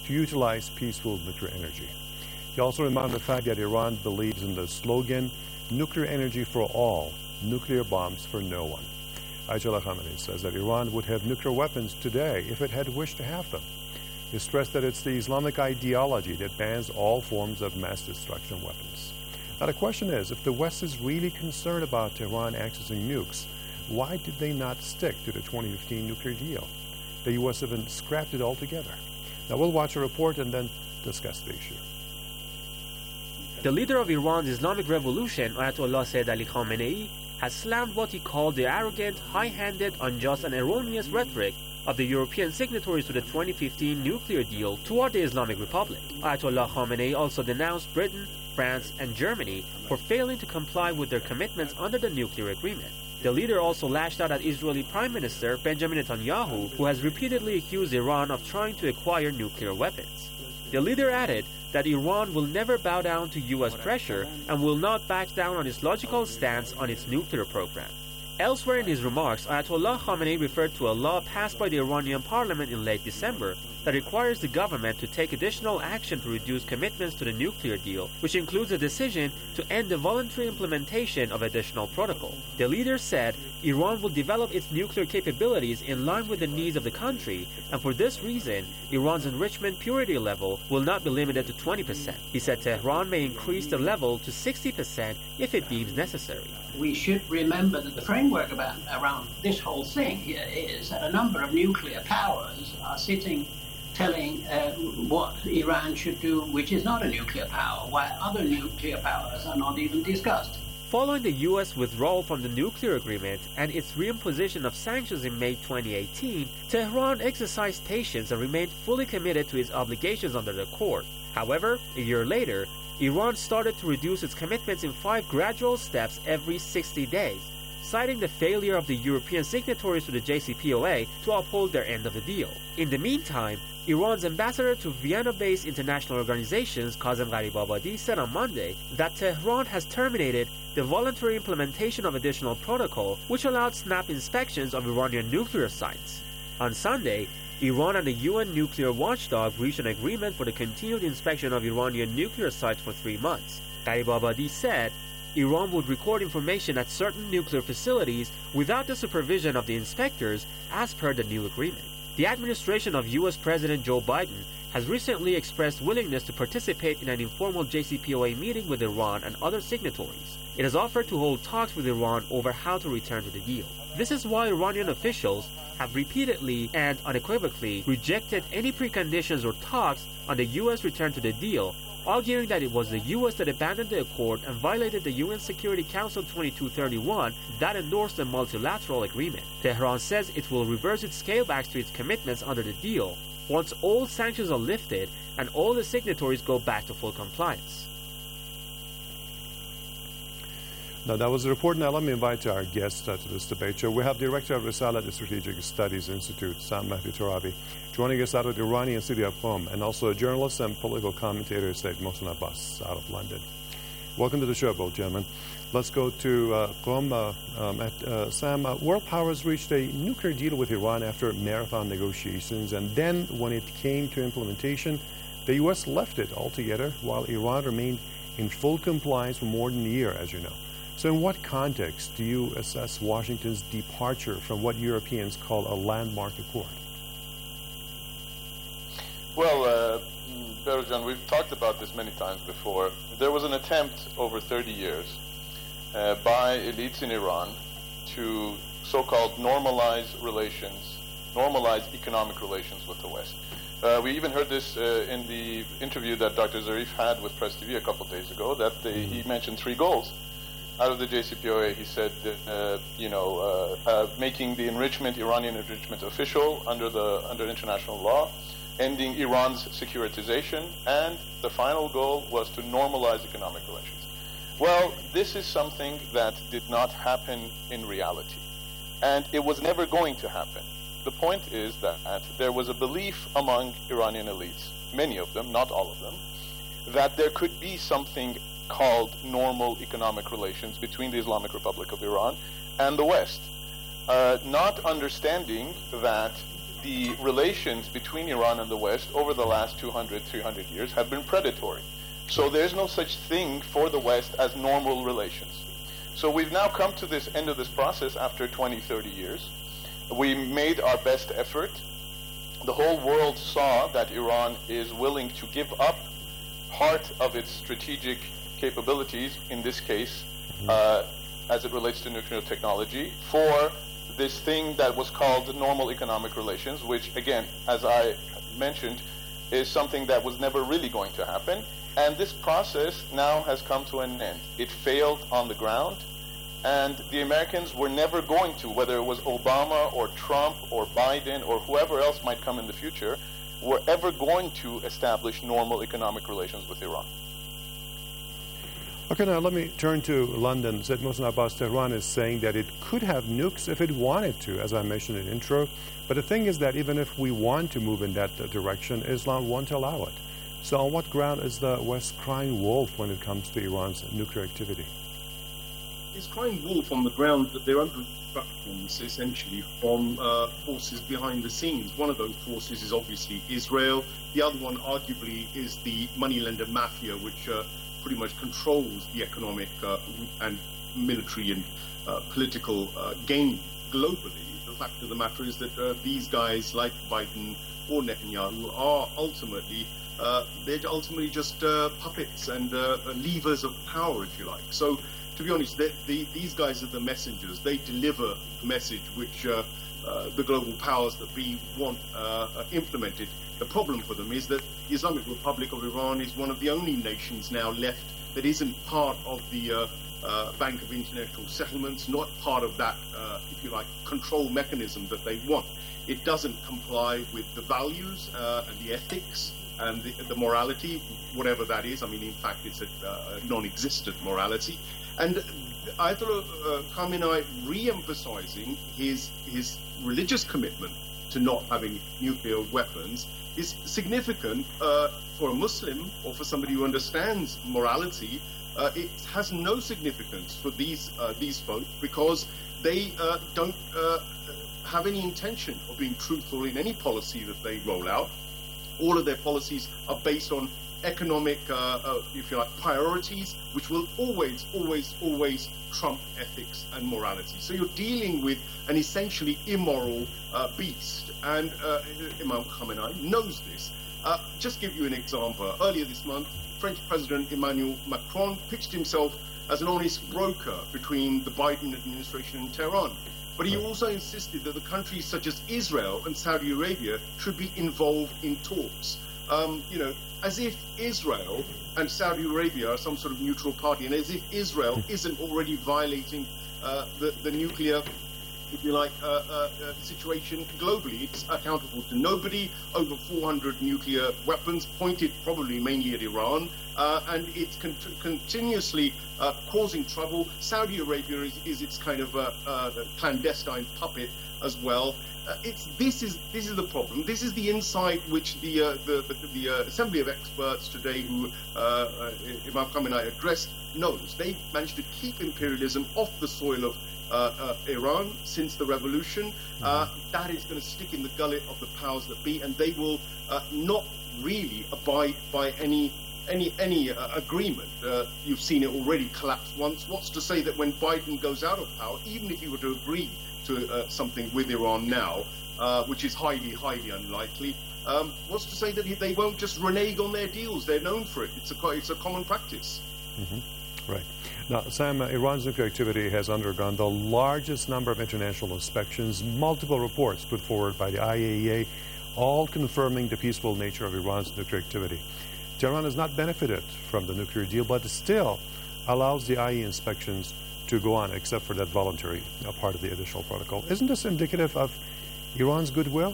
to utilize peaceful nuclear energy. He also reminded the fact that Iran believes in the slogan, nuclear energy for all, nuclear bombs for no one. Ayatollah Khamenei says that Iran would have nuclear weapons today if it had wished to have them. He stressed that it's the Islamic ideology that bans all forms of mass destruction weapons. Now the question is, if the West is really concerned about Tehran accessing nukes, why did they not stick to the 2015 nuclear deal? The U.S. have been scrapped it altogether. Now we'll watch a report and then discuss the issue. The leader of Iran's Islamic Revolution, Ayatollah Sayyid Ali Khamenei, has slammed what he called the arrogant, high-handed, unjust and erroneous rhetoric of the European signatories to the 2015 nuclear deal toward the Islamic Republic. Ayatollah Khamenei also denounced Britain, France and Germany for failing to comply with their commitments under the nuclear agreement. The leader also lashed out at Israeli Prime Minister Benjamin Netanyahu, who has repeatedly accused Iran of trying to acquire nuclear weapons. The leader added that Iran will never bow down to U.S. pressure and will not back down on its logical stance on its nuclear program. Elsewhere in his remarks, Ayatollah Khamenei referred to a law passed by the Iranian parliament in late December that requires the government to take additional action to reduce commitments to the nuclear deal, which includes a decision to end the voluntary implementation of additional protocol. The leader said Iran will develop its nuclear capabilities in line with the needs of the country, and for this reason, Iran's enrichment purity level will not be limited to 20%. He said Tehran may increase the level to 60% if it deems necessary. We should remember that the framework around this whole thing here is that a number of nuclear powers are sitting telling what Iran should do, which is not a nuclear power, while other nuclear powers are not even discussed. Following the U.S. withdrawal from the nuclear agreement and its reimposition of sanctions in May 2018, Tehran exercised patience and remained fully committed to its obligations under the accord. However, a year later, Iran started to reduce its commitments in 5 gradual steps every 60 days, citing the failure of the European signatories to the JCPOA to uphold their end of the deal. In the meantime, Iran's ambassador to Vienna-based international organizations, Kazem Gharibabadi, said on Monday that Tehran has terminated the voluntary implementation of additional protocol, which allowed snap inspections of Iranian nuclear sites. On Sunday, Iran and the UN nuclear watchdog reached an agreement for the continued inspection of Iranian nuclear sites for 3 months. Gharibabadi said Iran would record information at certain nuclear facilities without the supervision of the inspectors, as per the new agreement. The administration of U.S. President Joe Biden has recently expressed willingness to participate in an informal JCPOA meeting with Iran and other signatories. It has offered to hold talks with Iran over how to return to the deal. This is why Iranian officials have repeatedly and unequivocally rejected any preconditions or talks on the U.S. return to the deal, arguing that it was the U.S. that abandoned the accord and violated the UN Security Council 2231 that endorsed the multilateral agreement. Tehran says it will reverse its scalebacks to its commitments under the deal once all sanctions are lifted and all the signatories go back to full compliance. Now, that was the report. Now, let me invite our guest to this debate show. We have Director of Risala, the Strategic Studies Institute, Sam Mahdi Torabi, joining us out of the Iranian city of Qom, and also a journalist and political commentator, Said Mohsen Abbas, out of London. Welcome to the show, both gentlemen. Let's go to Qom. Sam, world powers reached a nuclear deal with Iran after marathon negotiations, and then when it came to implementation, the U.S. left it altogether, while Iran remained in full compliance for more than a year, as you know. So in what context do you assess Washington's departure from what Europeans call a landmark accord? Well, Berojan, we've talked about this many times before. There was an attempt over 30 years by elites in Iran to so-called normalize economic relations with the West. We even heard this in the interview that Dr. Zarif had with Press TV a couple of days ago, that he mentioned 3 goals. Out of the JCPOA, he said, making the Iranian enrichment official under international law, ending Iran's securitization, and the final goal was to normalize economic relations. Well, this is something that did not happen in reality, and it was never going to happen. The point is that there was a belief among Iranian elites, many of them, not all of them, that there could be something called normal economic relations between the Islamic Republic of Iran and the West, not understanding that the relations between Iran and the West over the last 200, 300 years have been predatory. So there's no such thing for the West as normal relations. So we've now come to this end of this process after 20, 30 years. We made our best effort. The whole world saw that Iran is willing to give up part of its strategic capabilities, in this case, as it relates to nuclear technology, for this thing that was called normal economic relations, which, again, as I mentioned, is something that was never really going to happen. And this process now has come to an end. It failed on the ground, and the Americans were never going to, whether it was Obama or Trump or Biden or whoever else might come in the future, were ever going to establish normal economic relations with Iran. Okay, now let me turn to London. Said Mohsen Abbas, Tehran is saying that it could have nukes if it wanted to, as I mentioned in the intro. But the thing is that even if we want to move in that direction, Islam won't allow it. So on what ground is the West crying wolf when it comes to Iran's nuclear activity? It's crying wolf on the ground that they're under instructions, essentially, from forces behind the scenes. One of those forces is obviously Israel. The other one, arguably, is the moneylender mafia, which pretty much controls the economic and military and political gain globally. The fact of the matter is that these guys, like Biden or Netanyahu, are ultimately just puppets and levers of power, if you like. So, to be honest, these guys are the messengers. They deliver the message which the global powers that be want implemented. The problem for them is that the Islamic Republic of Iran is one of the only nations now left that isn't part of the Bank of International Settlements, not part of that, if you like, control mechanism that they want. It doesn't comply with the values and the ethics and the morality, whatever that is. I mean, in fact, it's a non-existent morality. And Ayatollah Khamenei re-emphasizing his religious commitment to not having nuclear weapons is significant for a Muslim or for somebody who understands morality. It has no significance for these folk because they don't have any intention of being truthful in any policy that they roll out. All of their policies are based on economic, if you like, priorities, which will always trump ethics and morality. So you're dealing with an essentially immoral beast, and Imam Khamenei knows this. Just give you an example. Earlier this month, French President Emmanuel Macron pitched himself as an honest broker between the Biden administration and Tehran. But he also insisted that the countries such as Israel and Saudi Arabia should be involved in talks. As if Israel and Saudi Arabia are some sort of neutral party, and as if Israel isn't already violating the nuclear, if you like, situation globally. It's accountable to nobody. Over 400 nuclear weapons pointed probably mainly at Iran, and it's continuously causing trouble. Saudi Arabia is its kind of clandestine puppet as well. This is the problem. This is the insight which the Assembly of Experts today, who Imam Khamenei addressed, knows. They managed to keep imperialism off the soil of Iran since the revolution. That is going to stick in the gullet of the powers that be, and they will not really abide by any agreement. You've seen it already collapse once. What's to say that when Biden goes out of power, even if he were to agree to something with Iran now, which is highly, highly unlikely, what's to say that they won't just renege on their deals? They're known for it. It's a common practice. Mm-hmm. Right. Now, Sam, Iran's nuclear activity has undergone the largest number of international inspections, multiple reports put forward by the IAEA, all confirming the peaceful nature of Iran's nuclear activity. Tehran has not benefited from the nuclear deal, but still allows the IAEA inspections to go on, except for that voluntary part of the additional protocol. Isn't this indicative of Iran's goodwill?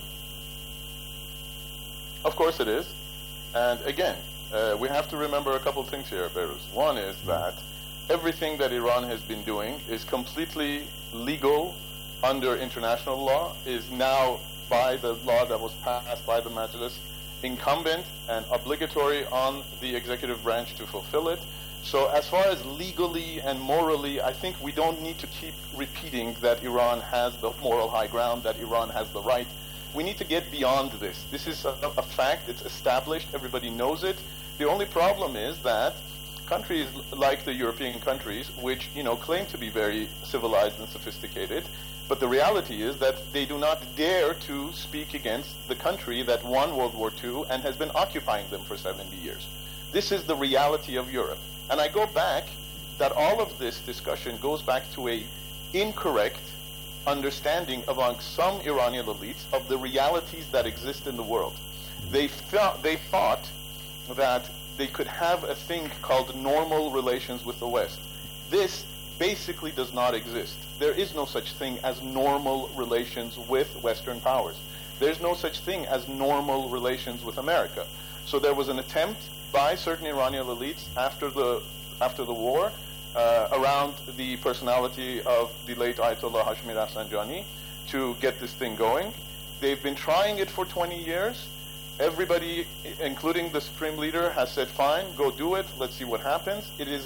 Of course it is. And again, we have to remember a couple things here, Behruz. One is that everything that Iran has been doing is completely legal under international law, is now, by the law that was passed by the Majlis, incumbent and obligatory on the executive branch to fulfill it. So as far as legally and morally, I think we don't need to keep repeating that Iran has the moral high ground, that Iran has the right. We need to get beyond this. This is a fact. It's established. Everybody knows it. The only problem is that countries like the European countries, which claim to be very civilized and sophisticated, but the reality is that they do not dare to speak against the country that won World War II and has been occupying them for 70 years. This is the reality of Europe. And I go back that all of this discussion goes back to a incorrect understanding among some Iranian elites of the realities that exist in the world. They thought that they could have a thing called normal relations with the West. This basically does not exist. There is no such thing as normal relations with Western powers. There's no such thing as normal relations with America. So there was an attempt by certain Iranian elites after the war around the personality of the late Ayatollah Hashemi Rafsanjani to get this thing going. They've been trying it for 20 years. Everybody, including the supreme leader, has said, fine, go do it. Let's see what happens.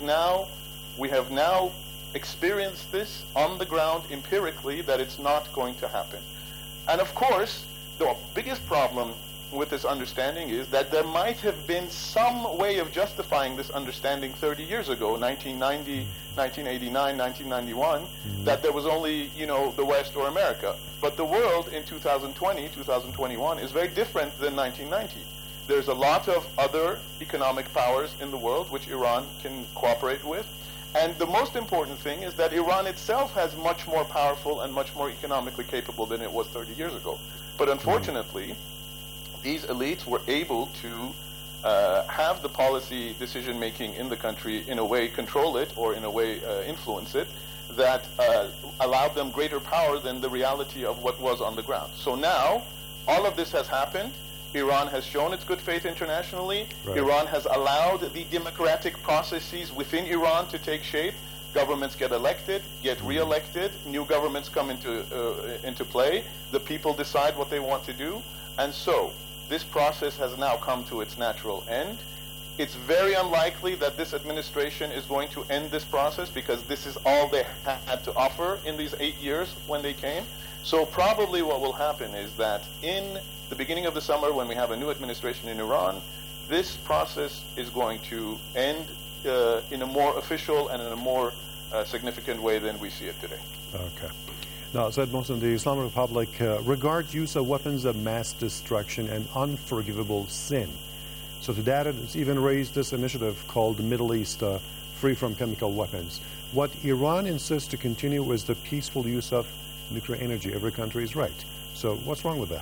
We have now experienced this on the ground empirically that it's not going to happen. And of course, the biggest problem with this understanding is that there might have been some way of justifying this understanding 30 years ago, 1990, 1989, 1991, that there was only, the West or America. But the world in 2020, 2021 is very different than 1990. There's a lot of other economic powers in the world which Iran can cooperate with. And the most important thing is that Iran itself has much more powerful and much more economically capable than it was 30 years ago. But unfortunately, these elites were able to have the policy decision-making in the country in a way control it or in a way influence it that allowed them greater power than the reality of what was on the ground. So now, all of this has happened. Iran has shown its good faith internationally. Right. Iran has allowed the democratic processes within Iran to take shape. Governments get elected, get re-elected, new governments come into play. The people decide what they want to do. And so, this process has now come to its natural end. It's very unlikely that this administration is going to end this process because this is all they had to offer in these 8 years when they came. So probably what will happen is that in the beginning of the summer, when we have a new administration in Iran, this process is going to end in a more official and in a more significant way than we see it today. Okay. Now, Said Mohsen, the Islamic Republic regards use of weapons of mass destruction an unforgivable sin. So to that, it's even raised this initiative called the Middle East Free from Chemical Weapons. What Iran insists to continue is the peaceful use of nuclear energy. Every country is right. So what's wrong with that?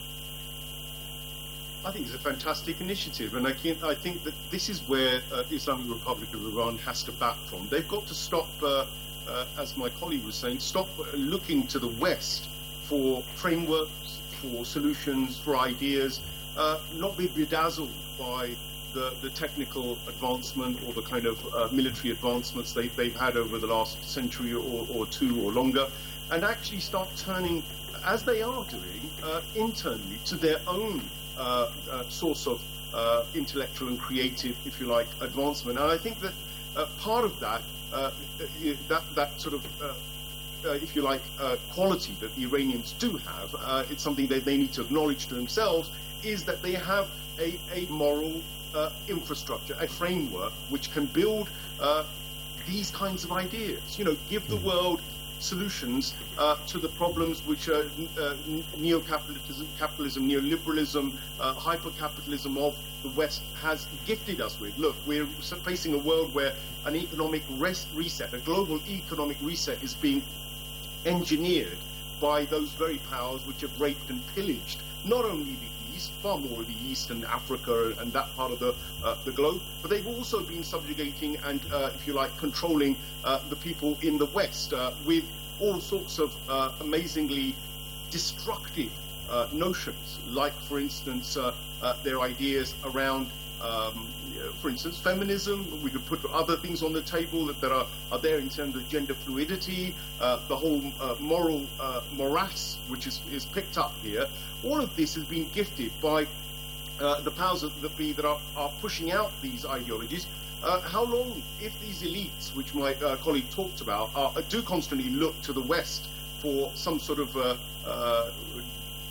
I think it's a fantastic initiative, and I think that this is where the Islamic Republic of Iran has to back from. They've got to stop, as my colleague was saying, stop looking to the West for frameworks, for solutions, for ideas, not be bedazzled by the technical advancement or the kind of military advancements they've had over the last century or two or longer, and actually start turning, as they are doing, internally to their own source of intellectual and creative, if you like, advancement. And I think that part of that sort of, if you like, quality that the Iranians do have, it's something that they need to acknowledge to themselves, is that they have a moral infrastructure, a framework which can build these kinds of ideas. Give the world solutions to the problems which capitalism, neoliberalism, hyper-capitalism of the West has gifted us with. Look, we're facing a world where an economic reset, a global economic reset is being engineered by those very powers which have raped and pillaged not only the East, far more of the East and Africa and that part of the globe, but they've also been subjugating and, if you like, controlling the people in the West with all sorts of amazingly destructive notions, like, for instance, their ideas around, for instance, feminism. We could put other things on the table that are there in terms of gender fluidity, the whole moral morass which is picked up here. All of this has been gifted by the powers that be that are pushing out these ideologies. How long, if these elites, which my colleague talked about, do constantly look to the West for some sort of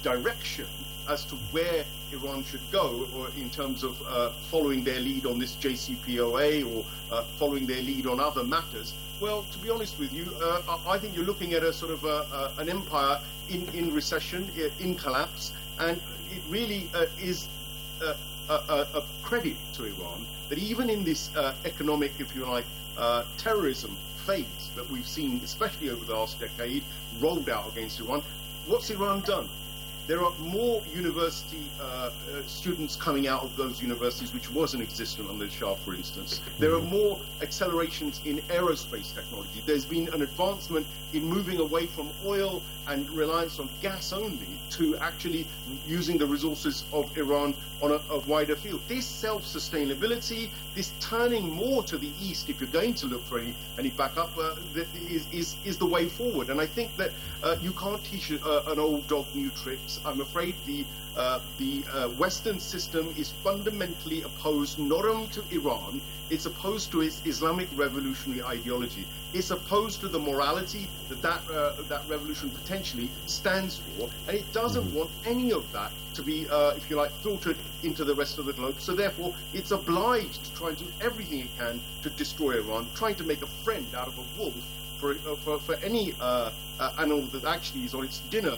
direction as to where Iran should go, or in terms of following their lead on this JCPOA or following their lead on other matters. Well, to be honest with you, I think you're looking at a sort of an empire in recession, in collapse, and it really is a credit to Iran that even in this economic, if you like, terrorism phase that we've seen, especially over the last decade, rolled out against Iran, what's Iran done? There are more university students coming out of those universities, which wasn't existent under the Shah, for instance. There are more accelerations in aerospace technology. There's been an advancement in moving away from oil and reliance on gas only to actually using the resources of Iran on a wider field. This self-sustainability, this turning more to the east, if you're going to look for any backup, is the way forward. And I think that you can't teach an old dog new tricks. I'm afraid the Western system is fundamentally opposed not only to Iran, it's opposed to its Islamic revolutionary ideology. It's opposed to the morality that revolution potentially stands for, and it doesn't want any of that to be, if you like, filtered into the rest of the globe. So therefore, it's obliged to try and do everything it can to destroy Iran, trying to make a friend out of a wolf for any animal that actually is on its dinner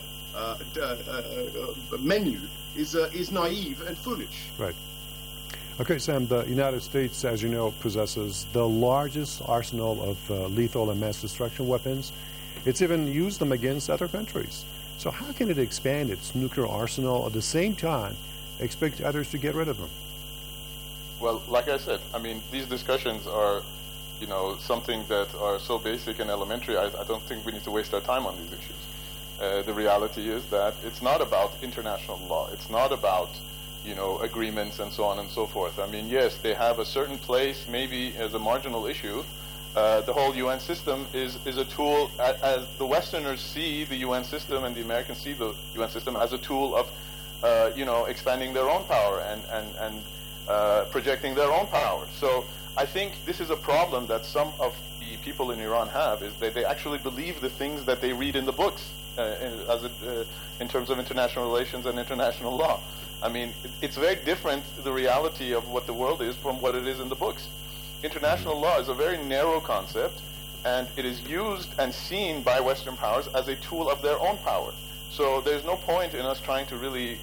menu is naive and foolish. Right. Okay, Sam, the United States, as you know, possesses the largest arsenal of lethal and mass destruction weapons. It's even used them against other countries. So how can it expand its nuclear arsenal at the same time expect others to get rid of them? Well, like I said, I mean, these discussions are, something that are so basic and elementary. I don't think we need to waste our time on these issues. The reality is that it's not about international law. It's not about agreements and so on and so forth. I mean, yes, they have a certain place maybe as a marginal issue. The whole UN system is a tool, as the Westerners see the UN system and the Americans see the UN system as a tool of, expanding their own power and projecting their own power. So I think this is a problem that some of the people in Iran have, is that they actually believe the things that they read in the books in terms of international relations and international law. I mean, it's very different, the reality of what the world is, from what it is in the books. International law is a very narrow concept, and it is used and seen by Western powers as a tool of their own power. So there's no point in us trying to really,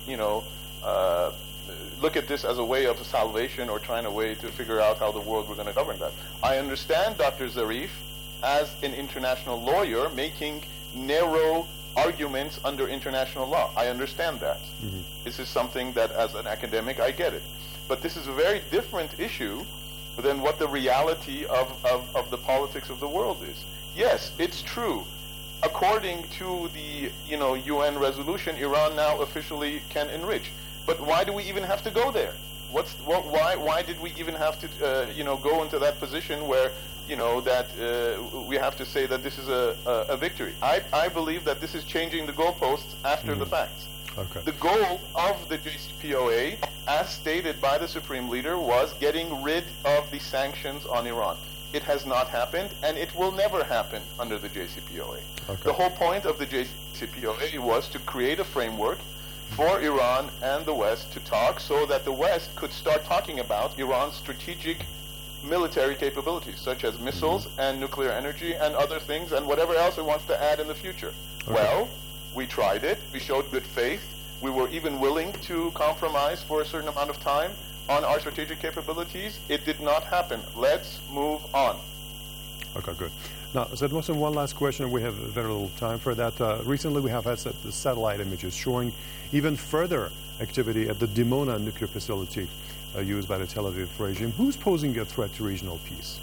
look at this as a way of salvation or trying a way to figure out how the world we're going to govern that. I understand Dr. Zarif as an international lawyer making narrow arguments under international law. I understand that. This is something that, as an academic, I get it. But this is a very different issue than what the reality of the politics of the world is. Yes, it's true. According to the UN resolution, Iran now officially can enrich. But why do we even have to go there? Why did we even have to go into that position where that we have to say that this is a victory? I believe that this is changing the goalposts after the fact. Okay. The goal of the JCPOA, as stated by the Supreme Leader, was getting rid of the sanctions on Iran. It has not happened, and it will never happen under the JCPOA. Okay. The whole point of the JCPOA was to create a framework for Iran and the West to talk, so that the West could start talking about Iran's strategic military capabilities, such as missiles and nuclear energy and other things, and whatever else it wants to add in the future. Okay. Well, we tried it. We showed good faith. We were even willing to compromise for a certain amount of time on our strategic capabilities. It did not happen. Let's move on. Okay, good. Now, Said Mohsen, one last question. We have very little time for that. Recently, we have had the satellite images showing even further activity at the Dimona nuclear facility used by the Tel Aviv regime. Who's posing a threat to regional peace?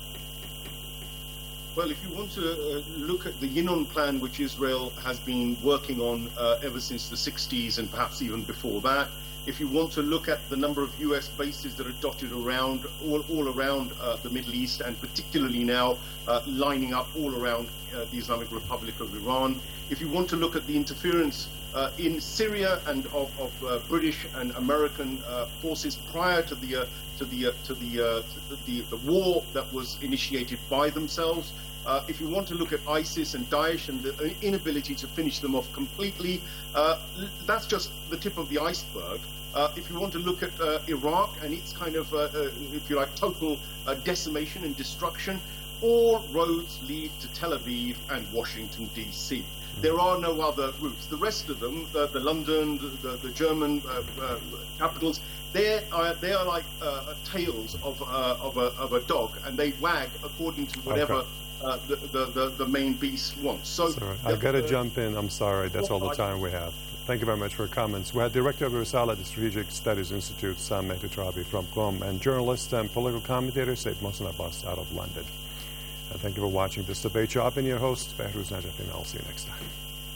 Well, if you want to look at the Yinon plan, which Israel has been working on ever since the 60s and perhaps even before that, if you want to look at the number of U.S. bases that are dotted around, all around the Middle East, and particularly now lining up all around the Islamic Republic of Iran, if you want to look at the interference in Syria and of British and American forces prior to the war that was initiated by themselves, If you want to look at ISIS and Daesh and the inability to finish them off completely, that's just the tip of the iceberg. If you want to look at Iraq and its kind of, if you like, total decimation and destruction, all roads lead to Tel Aviv and Washington, D.C. There are no other routes. The rest of them, the London, the German capitals, they are like tails of a dog, and they wag according to whatever the main beast wants. So I've got to jump in. I'm sorry. That's all the time we have. Thank you very much for your comments. We had Director of Risala at the Strategic Studies Institute, Sam Mehdi Torabi from Qom, and journalist and political commentator Said Mohsen Abbas out of London. Thank you for watching this debate show. I've been your host, Behruz Najafi. I'll see you next time.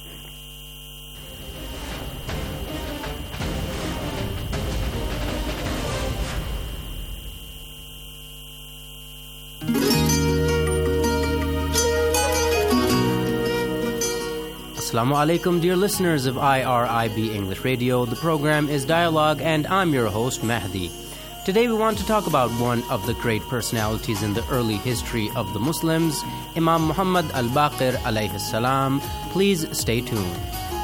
Assalamu alaikum, dear listeners of IRIB English Radio. The program is Dialogue, and I'm your host, Mahdi. Today we want to talk about one of the great personalities in the early history of the Muslims, Imam Muhammad al-Baqir alayhi salam. Please stay tuned.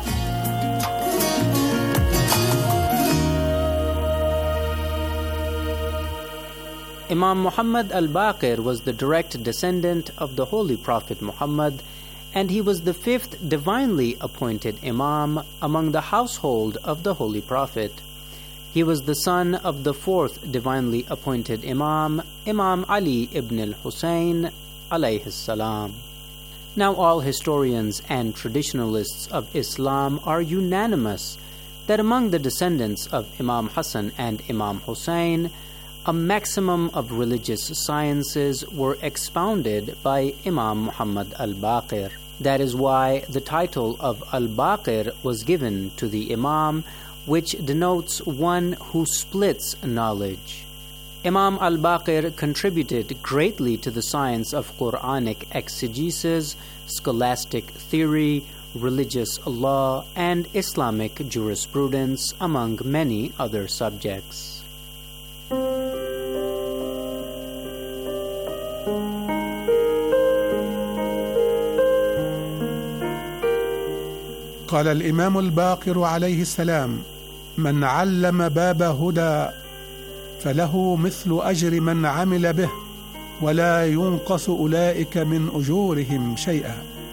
Imam Muhammad al-Baqir was the direct descendant of the Holy Prophet Muhammad, and he was the fifth divinely appointed Imam among the household of the Holy Prophet. He was the son of the fourth divinely appointed Imam, Imam Ali ibn al-Husayn alayhi salam. Now all historians and traditionalists of Islam are unanimous that among the descendants of Imam Hassan and Imam Hussein, a maximum of religious sciences were expounded by Imam Muhammad al-Baqir. That is why the title of al-Baqir was given to the Imam, which denotes one who splits knowledge. Imam al-Baqir contributed greatly to the science of Quranic exegesis, scholastic theory, religious law, and Islamic jurisprudence, among many other subjects. قال الإمام الباقر عليه السلام: من علم باب هدى فله مثل أجر من عمل به ولا ينقص أولئك من أجورهم شيئا.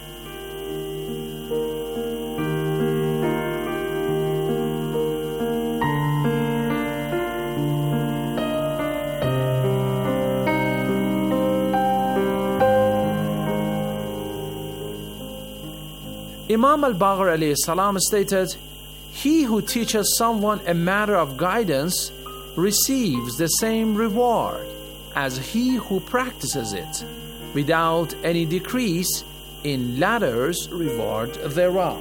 Imam al-Baqir alayhi salam stated, "He who teaches someone a matter of guidance receives the same reward as he who practices it, without any decrease in latter's reward thereof."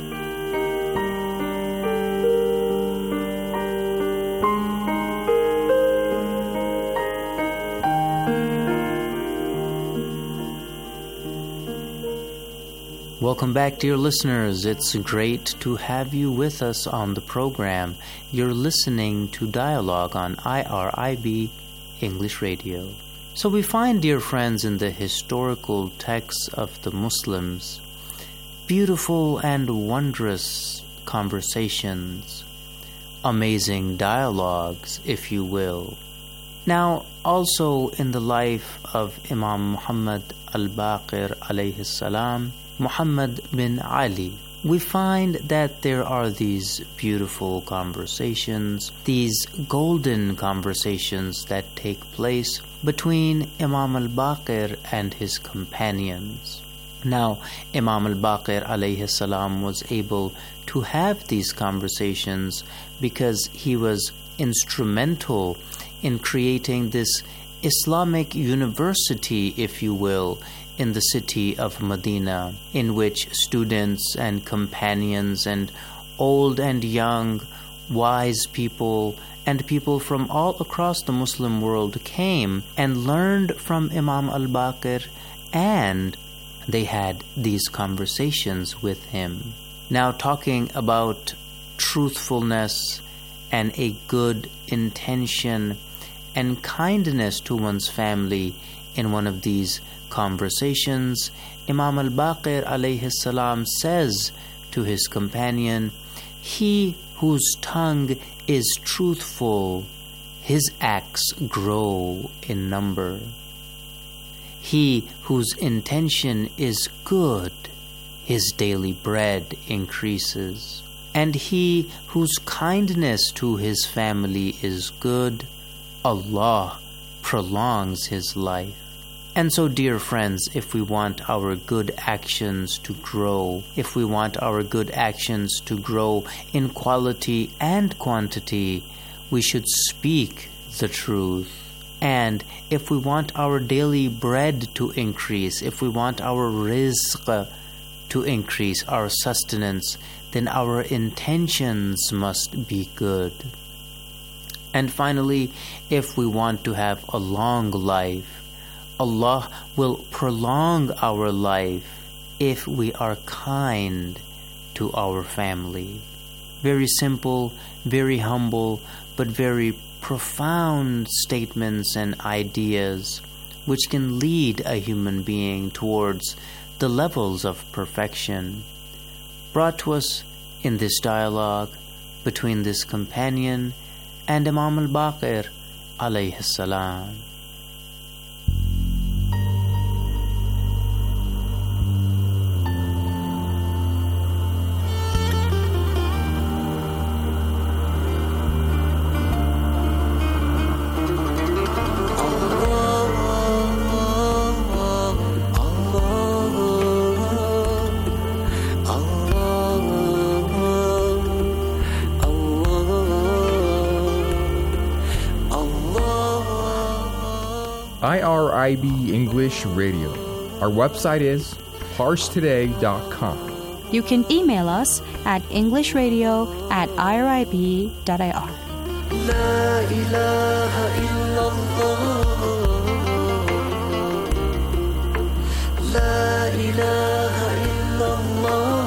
Welcome back, dear listeners. It's great to have you with us on the program. You're listening to Dialogue on IRIB English Radio. So we find, dear friends, in the historical texts of the Muslims, beautiful and wondrous conversations, amazing dialogues, if you will. Now, also in the life of Imam Muhammad al-Baqir alayhi salam, Muhammad bin Ali, we find that there are these beautiful conversations, these golden conversations that take place between Imam al-Baqir and his companions. Now, Imam al-Baqir alayhi salam was able to have these conversations because he was instrumental in creating this Islamic university, if you will, in the city of Medina, in which students and companions and old and young, wise people and people from all across the Muslim world came and learned from Imam al-Baqir, and they had these conversations with him. Now, talking about truthfulness and a good intention and kindness to one's family in one of these conversations, Imam al-Baqir alayhi salam says to his companion, "He whose tongue is truthful, his acts grow in number. He whose intention is good, his daily bread increases. And he whose kindness to his family is good, Allah prolongs his life." And so, dear friends, if we want our good actions to grow, if we want our good actions to grow in quality and quantity, we should speak the truth. And if we want our daily bread to increase, if we want our rizq to increase, our sustenance, then our intentions must be good. And finally, if we want to have a long life, Allah will prolong our life if we are kind to our family. Very simple, very humble, but very profound statements and ideas which can lead a human being towards the levels of perfection, brought to us in this dialogue between this companion and Imam al-Baqir alayhi salam. IRIB English Radio. Our website is parstoday.com. You can email us at englishradio@irib.ir. La ilaha illallah. La ilaha illallah.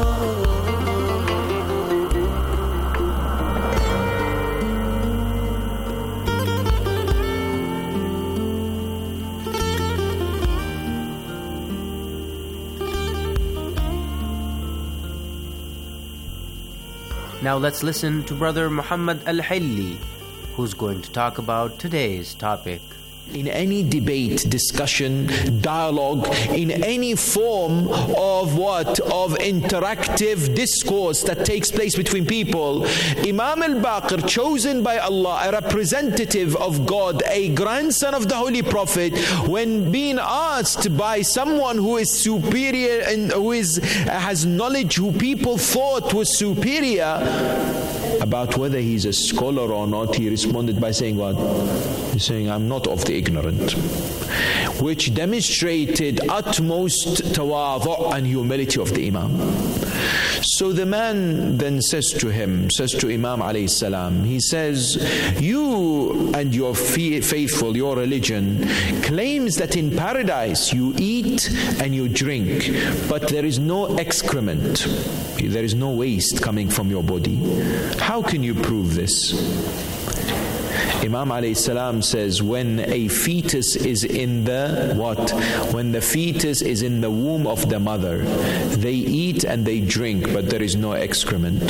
Now let's listen to Brother Muhammad Al-Hilli, who's going to talk about today's topic. In any debate, discussion, dialogue, in any form of interactive discourse that takes place between people, Imam al-Baqir, chosen by Allah, a representative of God, a grandson of the Holy Prophet, when being asked by someone who is superior and who has knowledge, who people thought was superior, about whether he's a scholar or not, he responded by saying what? He's saying, "I'm not of the ignorant," which demonstrated utmost tawadhu' and humility of the Imam. So the man then says to Imam alayhi salam, he says, "You and your faithful, your religion claims that in paradise you eat and you drink, but there is no excrement, there is no waste coming from your body. How can you prove this?" Imam alayhi salam says, when a fetus is in the when the fetus is in the womb of the mother, they eat and they drink, but there is no excrement.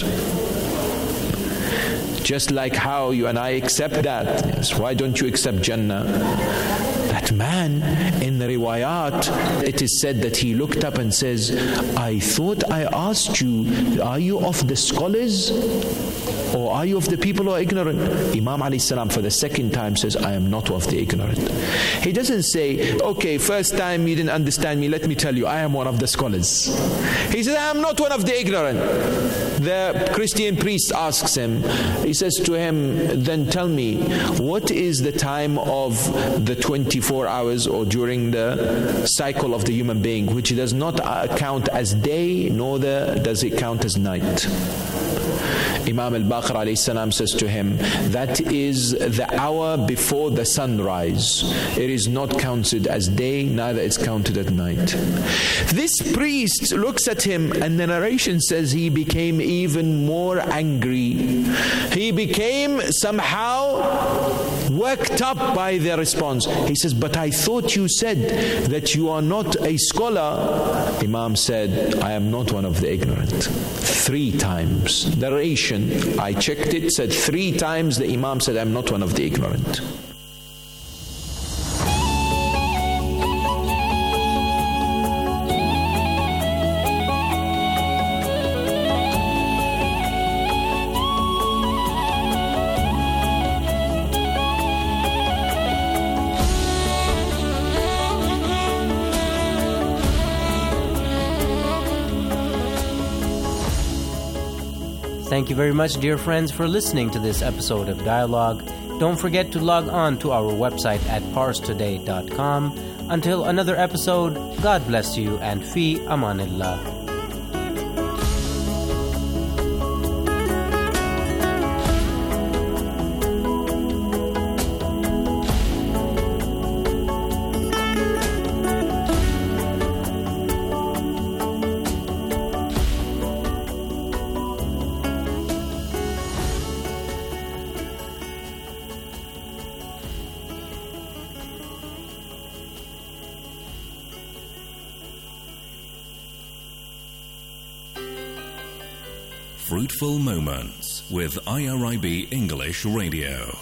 Just like how you and I accept that. Yes, why don't you accept Jannah? That man, in the riwayat, it is said that he looked up and says, "I thought I asked you, are you of the scholars? Or are you of the people who are ignorant?" Imam alayhi salam for the second time says, "I am not of the ignorant." He doesn't say, "Okay, first time you didn't understand me, let me tell you, I am one of the scholars." He says, "I am not one of the ignorant." The Christian priest asks him, he says to him, "Then tell me, what is the time of the 24 hours or during the cycle of the human being, which does not count as day, nor does it count as night?" Imam al-Baqir alayhi salam says to him, that is the hour before the sunrise. It is not counted as day, neither is counted at night. This priest looks at him, and the narration says he became even more angry. He became somehow worked up by their response. He says, but I thought you said that you are not a scholar. Imam said, I am not one of the ignorant. 3 times. The narration, I checked it, said 3 times the Imam said, I am not one of the ignorant. Thank you very much, dear friends, for listening to this episode of Dialogue. Don't forget to log on to our website at parstoday.com. Until another episode, God bless you and fi amanillah. Fruitful Moments with IRIB English Radio.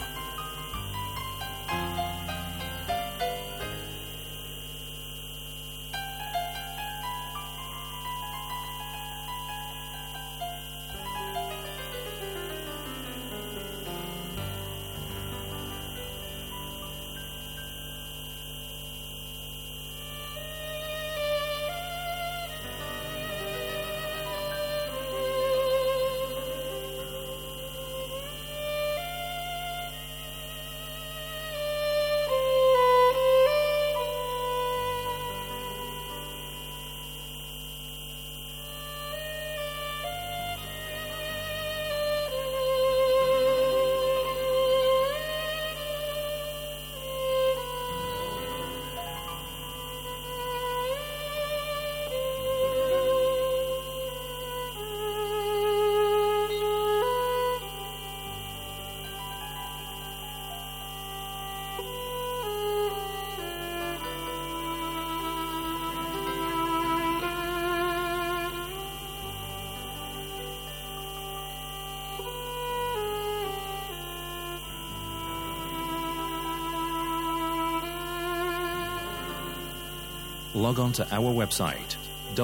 Log on to our website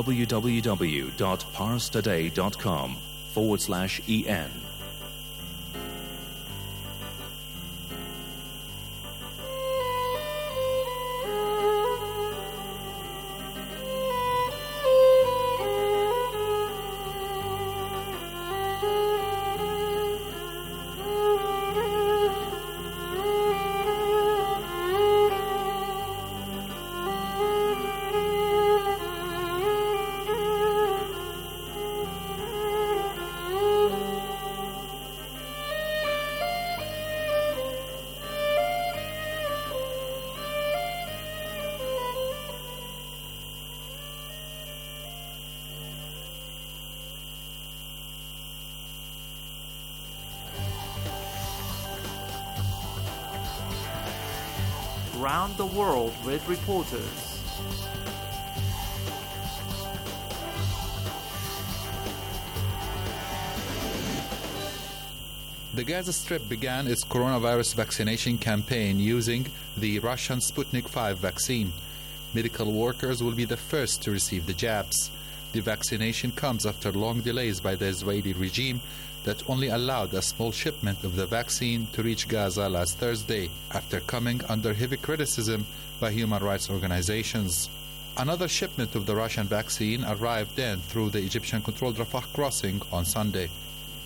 www.parstoday.com/en. Round the world with reporters. The Gaza Strip began its coronavirus vaccination campaign using the Russian Sputnik V vaccine. Medical workers will be the first to receive the jabs. The vaccination comes after long delays by the Israeli regime that only allowed a small shipment of the vaccine to reach Gaza last Thursday, after coming under heavy criticism by human rights organizations. Another shipment of the Russian vaccine arrived then through the Egyptian-controlled Rafah crossing on Sunday.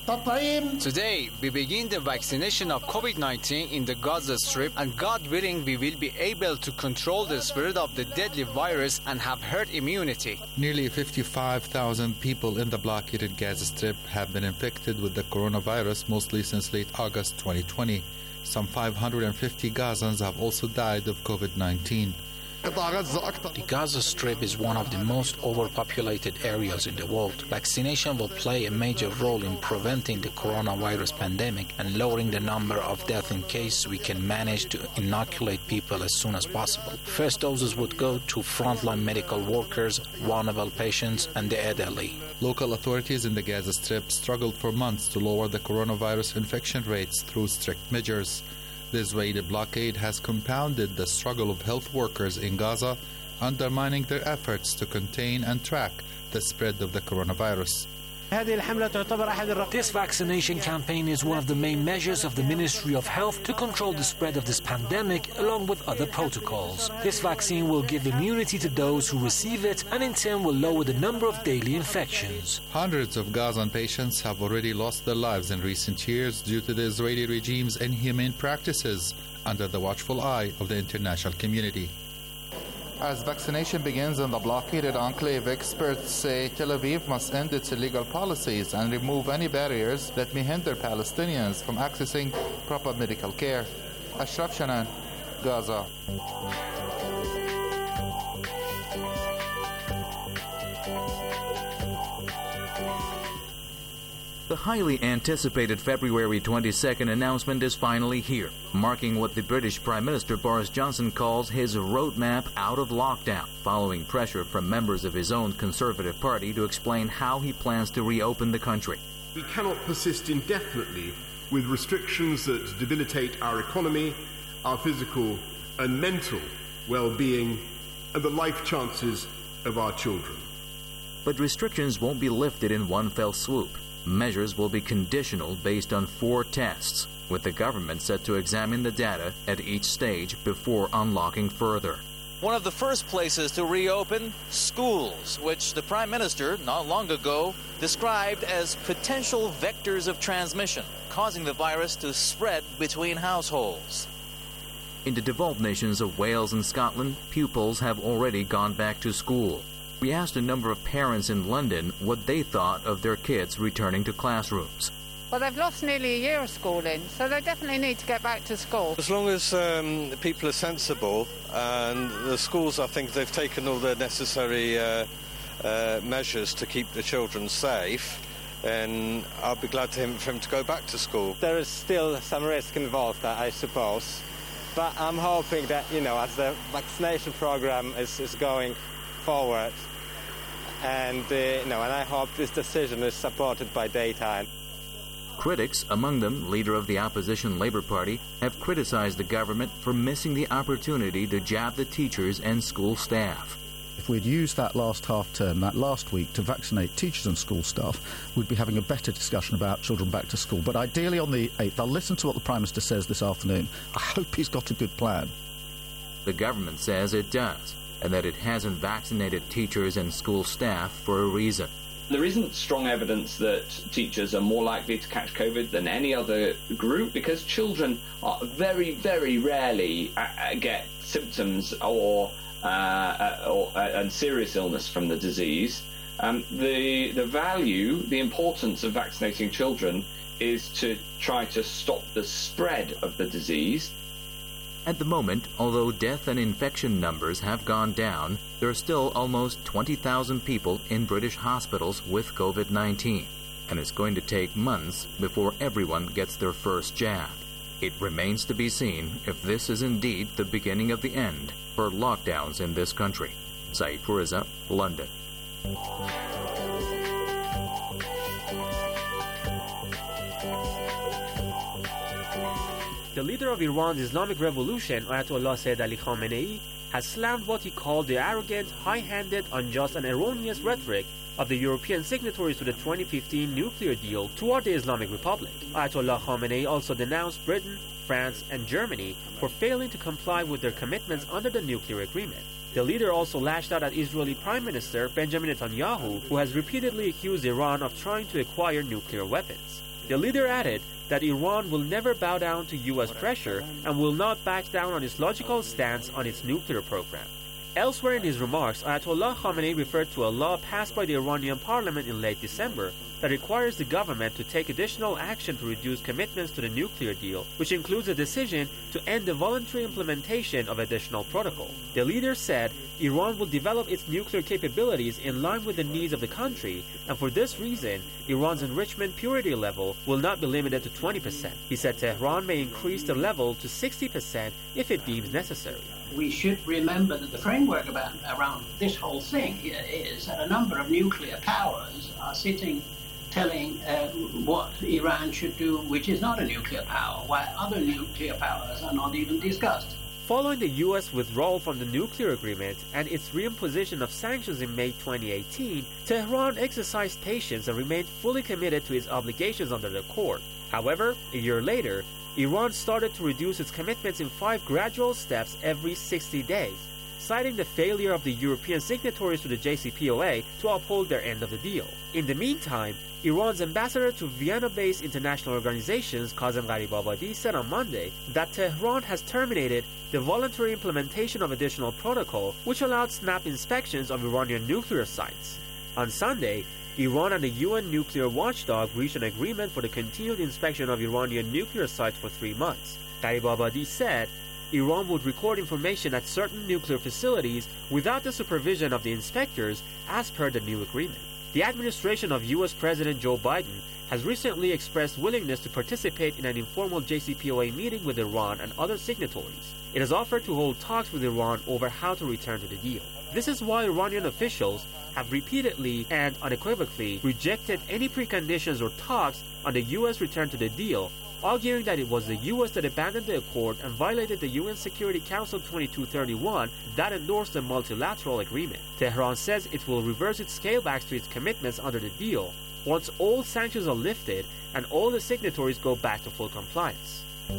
Today, we begin the vaccination of COVID-19 in the Gaza Strip, and God willing, we will be able to control the spread of the deadly virus and have herd immunity. Nearly 55,000 people in the blockaded Gaza Strip have been infected with the coronavirus, mostly since late August 2020. Some 550 Gazans have also died of COVID-19. The Gaza Strip is one of the most overpopulated areas in the world. Vaccination will play a major role in preventing the coronavirus pandemic and lowering the number of deaths in case we can manage to inoculate people as soon as possible. First doses would go to frontline medical workers, vulnerable patients, and the elderly. Local authorities in the Gaza Strip struggled for months to lower the coronavirus infection rates through strict measures. The Israeli blockade has compounded the struggle of health workers in Gaza, undermining their efforts to contain and track the spread of the coronavirus. This vaccination campaign is one of the main measures of the Ministry of Health to control the spread of this pandemic, along with other protocols. This vaccine will give immunity to those who receive it and in turn will lower the number of daily infections. Hundreds of Gazan patients have already lost their lives in recent years due to the Israeli regime's inhumane practices under the watchful eye of the international community. As vaccination begins in the blockaded enclave, experts say Tel Aviv must end its illegal policies and remove any barriers that may hinder Palestinians from accessing proper medical care. Ashraf Shanan, Gaza. The highly anticipated February 22nd announcement is finally here, marking what the British Prime Minister Boris Johnson calls his roadmap out of lockdown, following pressure from members of his own Conservative Party to explain how he plans to reopen the country. We cannot persist indefinitely with restrictions that debilitate our economy, our physical and mental well-being, and the life chances of our children. But restrictions won't be lifted in one fell swoop. Measures will be conditional based on 4 tests, with the government set to examine the data at each stage before unlocking further. One of the first places to reopen, schools, which the Prime Minister not long ago described as potential vectors of transmission, causing the virus to spread between households. In the devolved nations of Wales and Scotland, pupils have already gone back to school. We asked a number of parents in London what they thought of their kids returning to classrooms. Well, they've lost nearly a year of schooling, so they definitely need to get back to school. As long as people are sensible, and the schools, I think they've taken all the necessary measures to keep the children safe, and I'll be glad for him to go back to school. There is still some risk involved, I suppose, but I'm hoping that, as the vaccination program is going forward, and I hope this decision is supported by data. Critics, among them leader of the opposition Labour Party, have criticized the government for missing the opportunity to jab the teachers and school staff. If we'd used that last half-term, that last week, to vaccinate teachers and school staff, we'd be having a better discussion about children back to school. But ideally on the 8th, I'll listen to what the Prime Minister says this afternoon. I hope he's got a good plan. The government says it does, and that it hasn't vaccinated teachers and school staff for a reason. There isn't strong evidence that teachers are more likely to catch COVID than any other group, because children are very, very rarely get symptoms or serious illness from the disease. The value, the importance of vaccinating children is to try to stop the spread of the disease. At the moment, although death and infection numbers have gone down, there are still almost 20,000 people in British hospitals with COVID-19, and it's going to take months before everyone gets their first jab. It remains to be seen if this is indeed the beginning of the end for lockdowns in this country. Saeed Puriza, London. The leader of Iran's Islamic Revolution, Ayatollah Sayyid Ali Khamenei, has slammed what he called the arrogant, high-handed, unjust and erroneous rhetoric of the European signatories to the 2015 nuclear deal toward the Islamic Republic. Ayatollah Khamenei also denounced Britain, France and Germany for failing to comply with their commitments under the nuclear agreement. The leader also lashed out at Israeli Prime Minister Benjamin Netanyahu, who has repeatedly accused Iran of trying to acquire nuclear weapons. The leader added that Iran will never bow down to U.S. pressure and will not back down on its logical stance on its nuclear program. Elsewhere in his remarks, Ayatollah Khamenei referred to a law passed by the Iranian parliament in late December that requires the government to take additional action to reduce commitments to the nuclear deal, which includes a decision to end the voluntary implementation of additional protocol. The leader said Iran will develop its nuclear capabilities in line with the needs of the country, and for this reason, Iran's enrichment purity level will not be limited to 20%. He said Tehran may increase the level to 60% if it deems necessary. We should remember that the framework around this whole thing here is that a number of nuclear powers are sitting telling what Iran should do, which is not a nuclear power, while other nuclear powers are not even discussed. Following the U.S. withdrawal from the nuclear agreement and its reimposition of sanctions in May 2018, Tehran exercised patience and remained fully committed to its obligations under the accord. However, a year later, Iran started to reduce its commitments in 5 gradual steps every 60 days, citing the failure of the European signatories to the JCPOA to uphold their end of the deal. In the meantime, Iran's ambassador to Vienna-based international organizations, Kazem Gharibabadi, said on Monday that Tehran has terminated the voluntary implementation of additional protocol, which allowed snap inspections of Iranian nuclear sites. On Sunday, Iran and the UN nuclear watchdog reached an agreement for the continued inspection of Iranian nuclear sites for 3 months. Gharibabadi said Iran would record information at certain nuclear facilities without the supervision of the inspectors, as per the new agreement. The administration of U.S. President Joe Biden has recently expressed willingness to participate in an informal JCPOA meeting with Iran and other signatories. It has offered to hold talks with Iran over how to return to the deal. This is why Iranian officials have repeatedly and unequivocally rejected any preconditions or talks on the U.S. return to the deal, arguing that it was the U.S. that abandoned the accord and violated the UN Security Council 2231 that endorsed the multilateral agreement. Tehran says it will reverse its scalebacks to its commitments under the deal once all sanctions are lifted and all the signatories go back to full compliance.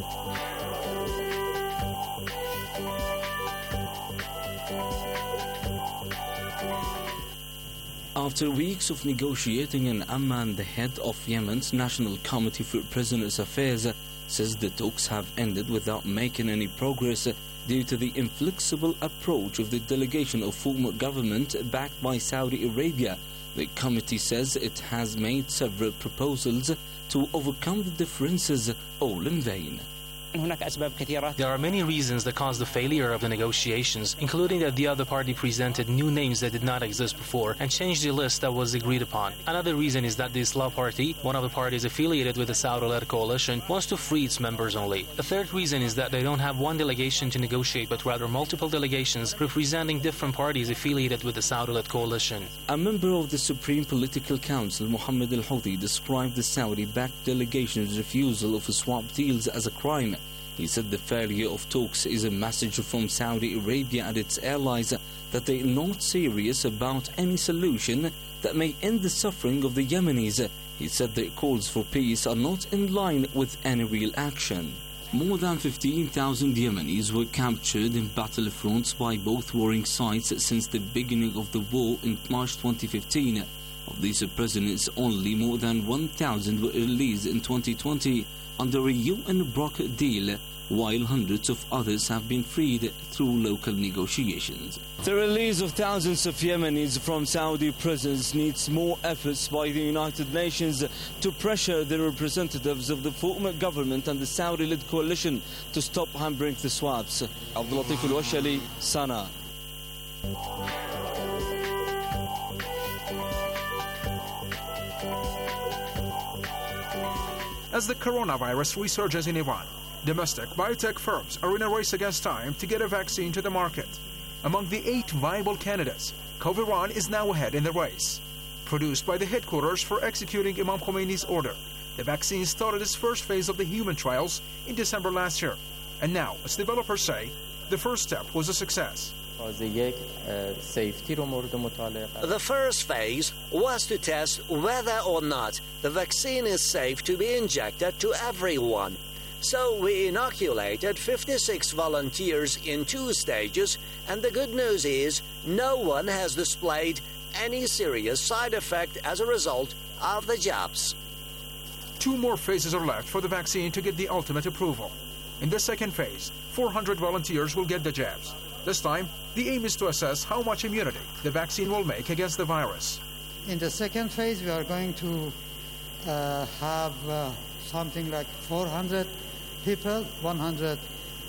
After weeks of negotiating in Amman, the head of Yemen's National Committee for Prisoners' Affairs says the talks have ended without making any progress due to the inflexible approach of the delegation of former government backed by Saudi Arabia. The committee says it has made several proposals to overcome the differences, all in vain. There are many reasons that caused the failure of the negotiations, including that the other party presented new names that did not exist before and changed the list that was agreed upon. Another reason is that the Islah Party, one of the parties affiliated with the Saudi-led coalition, wants to free its members only. A third reason is that they don't have one delegation to negotiate, but rather multiple delegations representing different parties affiliated with the Saudi-led coalition. A member of the Supreme Political Council, Mohammed Al-Houthi, described the Saudi-backed delegation's refusal of swap deals as a crime. He said the failure of talks is a message from Saudi Arabia and its allies that they are not serious about any solution that may end the suffering of the Yemenis. He said their calls for peace are not in line with any real action. More than 15,000 Yemenis were captured in battlefronts by both warring sides since the beginning of the war in March 2015. Of these prisoners, only more than 1,000 were released in 2020 under a UN-brokered deal, while hundreds of others have been freed through local negotiations. The release of thousands of Yemenis from Saudi prisons needs more efforts by the United Nations to pressure the representatives of the former government and the Saudi-led coalition to stop hampering the swaps. Abdul Latif Al-Washali, Sana. As the coronavirus resurges in Iran, domestic biotech firms are in a race against time to get a vaccine to the market. Among the 8 viable candidates, Coviran is now ahead in the race. Produced by the headquarters for executing Imam Khomeini's order, the vaccine started its first phase of the human trials in December last year. And now, as developers say, the first step was a success. The first phase was to test whether or not the vaccine is safe to be injected to everyone. So we inoculated 56 volunteers in 2 stages, and the good news is no one has displayed any serious side effect as a result of the jabs. 2 more phases are left for the vaccine to get the ultimate approval. In the second phase, 400 volunteers will get the jabs. This time, the aim is to assess how much immunity the vaccine will make against the virus. In the second phase, we are going to have something like 400 people, 100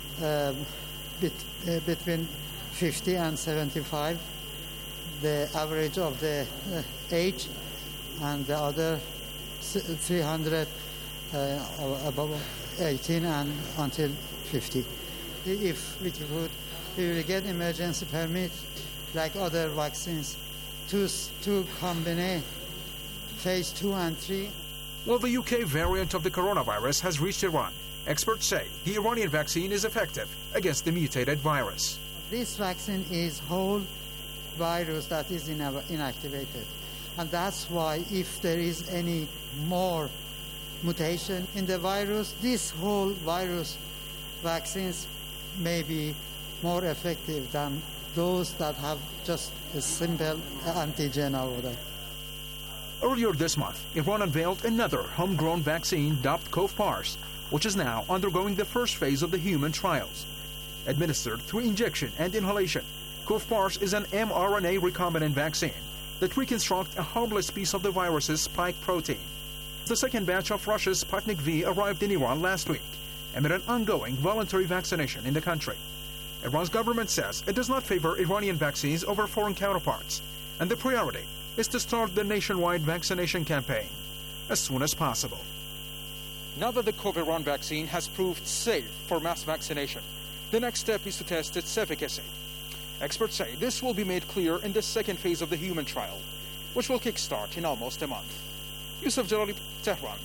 between 50 and 75, the average of the age, and the other 300 above 18 and until 50. If we could, we will get emergency permit like other vaccines to combine phase 2 and 3. Well, the UK variant of the coronavirus has reached Iran. Experts say the Iranian vaccine is effective against the mutated virus. This vaccine is whole virus that is inactivated. And that's why if there is any more mutation in the virus, this whole virus vaccines may be more effective than those that have just a simple antigen over there. Earlier this month, Iran unveiled another homegrown vaccine dubbed Covpars, which is now undergoing the first phase of the human trials. Administered through injection and inhalation, Covpars is an mRNA recombinant vaccine that reconstructs a harmless piece of the virus's spike protein. The second batch of Russia's Sputnik V arrived in Iran last week amid an ongoing voluntary vaccination in the country. Iran's government says it does not favor Iranian vaccines over foreign counterparts, and the priority is to start the nationwide vaccination campaign as soon as possible. Now that the Coviran vaccine has proved safe for mass vaccination, the next step is to test its efficacy. Experts say this will be made clear in the second phase of the human trial, which will kickstart in almost a month. Yusuf Jalali, Tehran.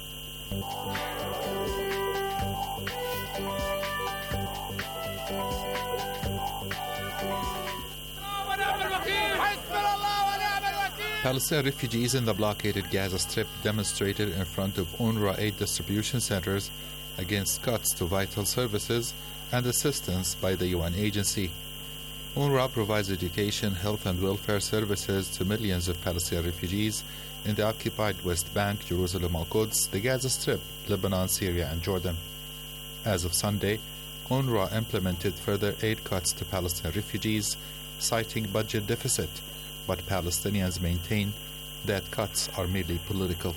Palestinian refugees in the blockaded Gaza Strip demonstrated in front of UNRWA aid distribution centers against cuts to vital services and assistance by the UN agency. UNRWA provides education, health and welfare services to millions of Palestinian refugees in the occupied West Bank, Jerusalem al-Quds, the Gaza Strip, Lebanon, Syria and Jordan. As of Sunday, UNRWA implemented further aid cuts to Palestinian refugees, citing budget deficit, but Palestinians maintain that cuts are merely political.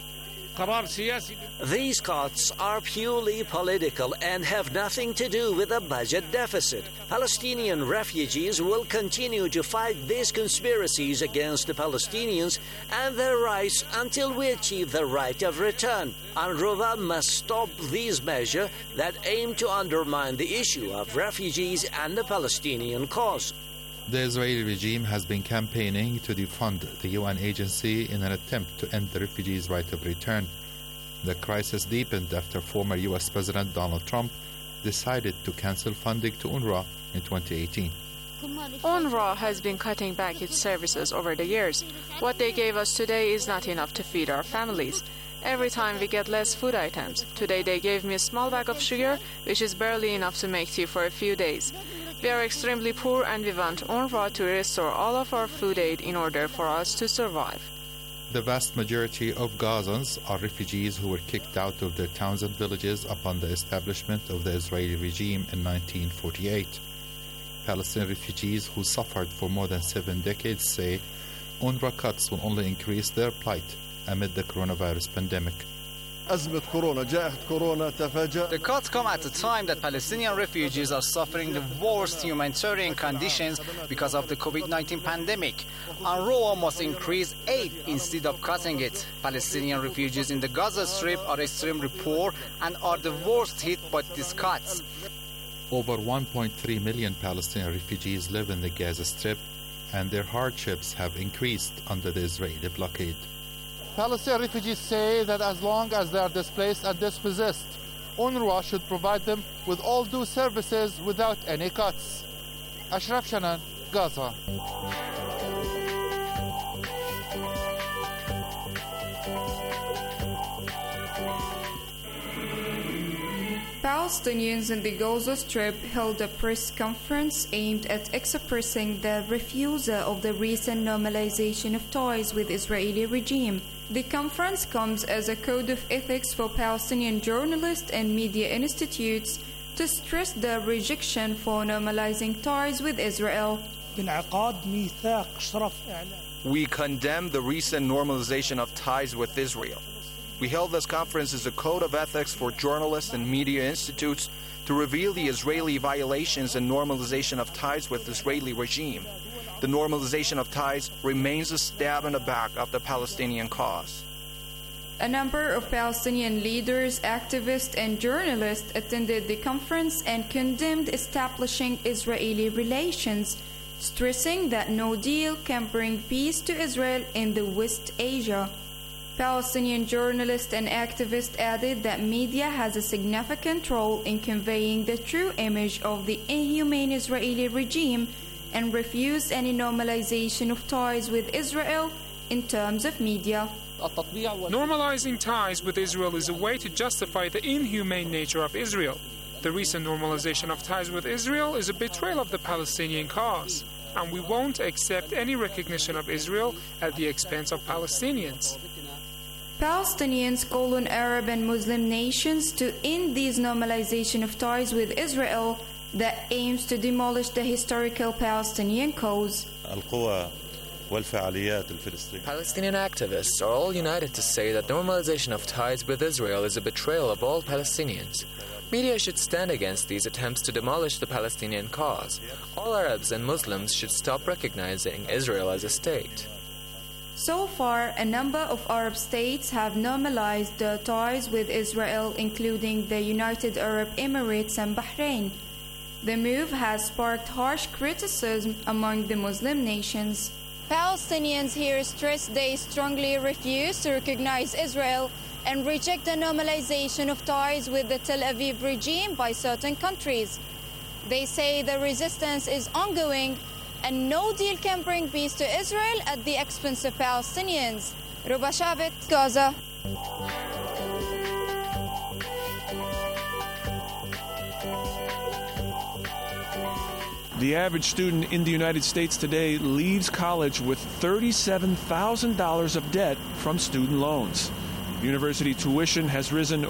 These cuts are purely political and have nothing to do with a budget deficit. Palestinian refugees will continue to fight these conspiracies against the Palestinians and their rights until we achieve the right of return. UNRWA must stop these measures that aim to undermine the issue of refugees and the Palestinian cause. The Israeli regime has been campaigning to defund the UN agency in an attempt to end the refugees' right of return. The crisis deepened after former US President Donald Trump decided to cancel funding to UNRWA in 2018. UNRWA has been cutting back its services over the years. What they gave us today is not enough to feed our families. Every time we get less food items. Today they gave me a small bag of sugar, which is barely enough to make tea for a few days. We are extremely poor and we want UNRWA to restore all of our food aid in order for us to survive. The vast majority of Gazans are refugees who were kicked out of their towns and villages upon the establishment of the Israeli regime in 1948. Palestinian refugees who suffered for more than 7 decades say UNRWA cuts will only increase their plight amid the coronavirus pandemic. The cuts come at a time that Palestinian refugees are suffering the worst humanitarian conditions because of the COVID-19 pandemic. UNRWA must increase aid instead of cutting it. Palestinian refugees in the Gaza Strip are extremely poor and are the worst hit by these cuts. Over 1.3 million Palestinian refugees live in the Gaza Strip, and their hardships have increased under the Israeli blockade. Palestinian refugees say that as long as they are displaced and dispossessed, UNRWA should provide them with all due services without any cuts. Ashraf Shanan, Gaza. Palestinians in the Gaza Strip held a press conference aimed at expressing the refusal of the recent normalization of ties with the Israeli regime. The conference comes as a code of ethics for Palestinian journalists and media institutes to stress the rejection for normalizing ties with Israel. We condemn the recent normalization of ties with Israel. We held this conference as a code of ethics for journalists and media institutes to reveal the Israeli violations and normalization of ties with the Israeli regime. The normalization of ties remains a stab in the back of the Palestinian cause. A number of Palestinian leaders, activists, and journalists attended the conference and condemned establishing Israeli relations, stressing that no deal can bring peace to Israel in the West Asia. Palestinian journalists and activists added that media has a significant role in conveying the true image of the inhumane Israeli regime and refused any normalization of ties with Israel in terms of media. Normalizing ties with Israel is a way to justify the inhumane nature of Israel. The recent normalization of ties with Israel is a betrayal of the Palestinian cause, and we won't accept any recognition of Israel at the expense of Palestinians. Palestinians call on Arab and Muslim nations to end this normalization of ties with Israel that aims to demolish the historical Palestinian cause. Palestinian activists are all united to say that normalization of ties with Israel is a betrayal of all Palestinians. Media should stand against these attempts to demolish the Palestinian cause. All Arabs and Muslims should stop recognizing Israel as a state. So far, a number of Arab states have normalized their ties with Israel, including the United Arab Emirates and Bahrain. The move has sparked harsh criticism among the Muslim nations. Palestinians here stress they strongly refuse to recognize Israel and reject the normalization of ties with the Tel Aviv regime by certain countries. They say the resistance is ongoing and no deal can bring peace to Israel at the expense of Palestinians. Ruba Shabit, Gaza. The average student in the United States today leaves college with $37,000 of debt from student loans. University tuition has risen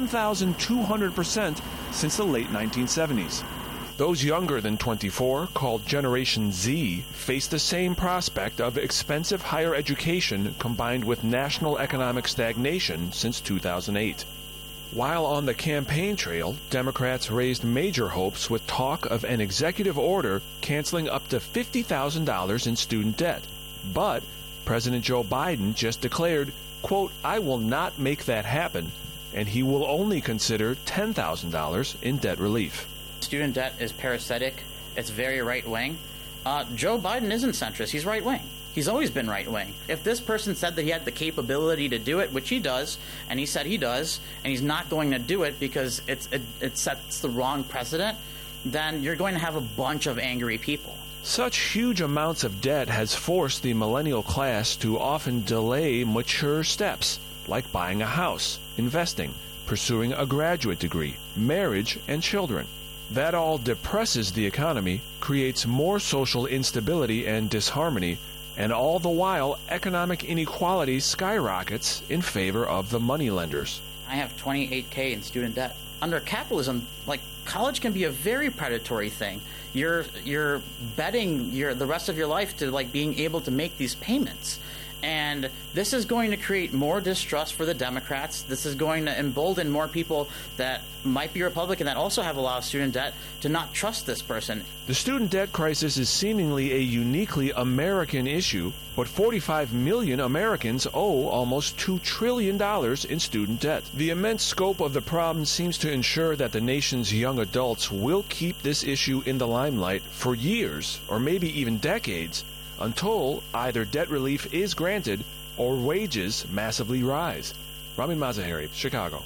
1,200% since the late 1970s. Those younger than 24, called Generation Z, face the same prospect of expensive higher education combined with national economic stagnation since 2008. While on the campaign trail, Democrats raised major hopes with talk of an executive order canceling up to $50,000 in student debt. But President Joe Biden just declared, quote, "I will not make that happen," and he will only consider $10,000 in debt relief. Student debt is parasitic. It's very right-wing. Joe Biden isn't centrist. He's right-wing. He's always been right-wing. If this person said that he had the capability to do it, which he does, and he said he does, and he's not going to do it because it sets the wrong precedent, then you're going to have a bunch of angry people. Such huge amounts of debt has forced the millennial class to often delay mature steps, like buying a house, investing, pursuing a graduate degree, marriage, and children. That all depresses the economy, creates more social instability and disharmony, and all the while economic inequality skyrockets in favor of the moneylenders. I have $28K in student debt. Under capitalism, college can be a very predatory thing. You're betting the rest of your life to being able to make these payments. And this is going to create more distrust for the Democrats. This is going to embolden more people that might be Republican that also have a lot of student debt to not trust this person. The student debt crisis is seemingly a uniquely American issue, but 45 million Americans owe almost $2 trillion in student debt. The immense scope of the problem seems to ensure that the nation's young adults will keep this issue in the limelight for years, or maybe even decades, until either debt relief is granted or wages massively rise. Ramin Mazaheri, Chicago.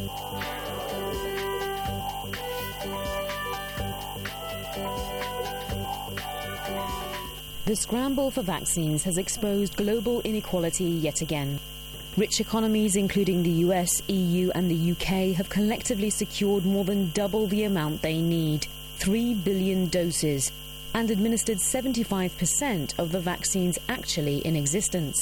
The scramble for vaccines has exposed global inequality yet again. Rich economies, including the US, EU and the UK, have collectively secured more than double the amount they need, 3 billion doses, and administered 75% of the vaccines actually in existence.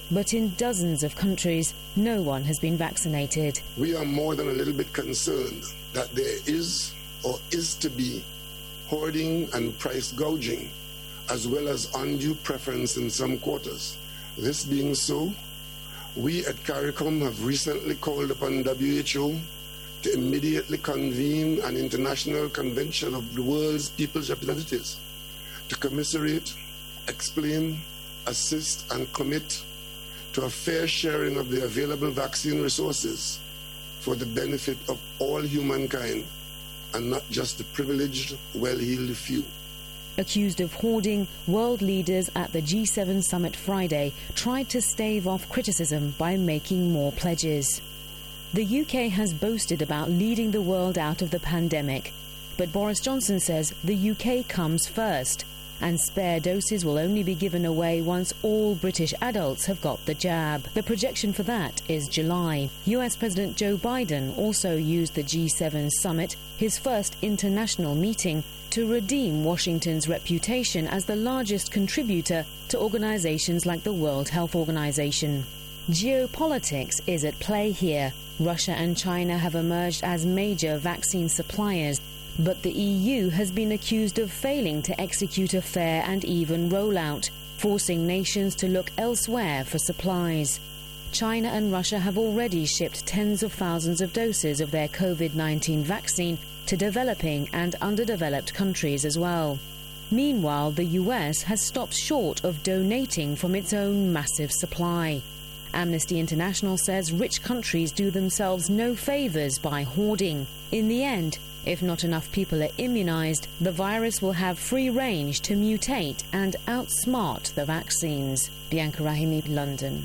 but in dozens of countries, no one has been vaccinated. We are more than a little bit concerned that there is or is to be hoarding and price gouging, as well as undue preference in some quarters. This being so, we at CARICOM have recently called upon WHO to immediately convene an international convention of the world's people's representatives to commiserate, explain, assist, and commit to a fair sharing of the available vaccine resources for the benefit of all humankind and not just the privileged, well-heeled few. Accused of hoarding, world leaders at the G7 summit Friday tried to stave off criticism by making more pledges. The UK has boasted about leading the world out of the pandemic, but Boris Johnson says the UK comes first, and spare doses will only be given away once all British adults have got the jab. The projection for that is July. US President Joe Biden also used the G7 summit, his first international meeting, to redeem Washington's reputation as the largest contributor to organizations like the World Health Organization. Geopolitics is at play here. Russia and China have emerged as major vaccine suppliers, but the EU has been accused of failing to execute a fair and even rollout, forcing nations to look elsewhere for supplies. China and Russia have already shipped tens of thousands of doses of their COVID-19 vaccine to developing and underdeveloped countries as well. Meanwhile, the US has stopped short of donating from its own massive supply. Amnesty International says rich countries do themselves no favours by hoarding. In the end, if not enough people are immunised, the virus will have free range to mutate and outsmart the vaccines. Bianca Rahimi, London.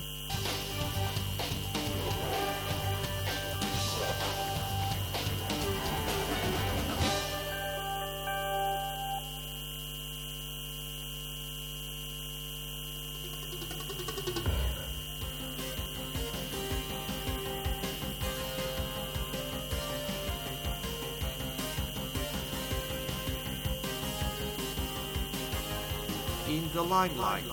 In the limelight.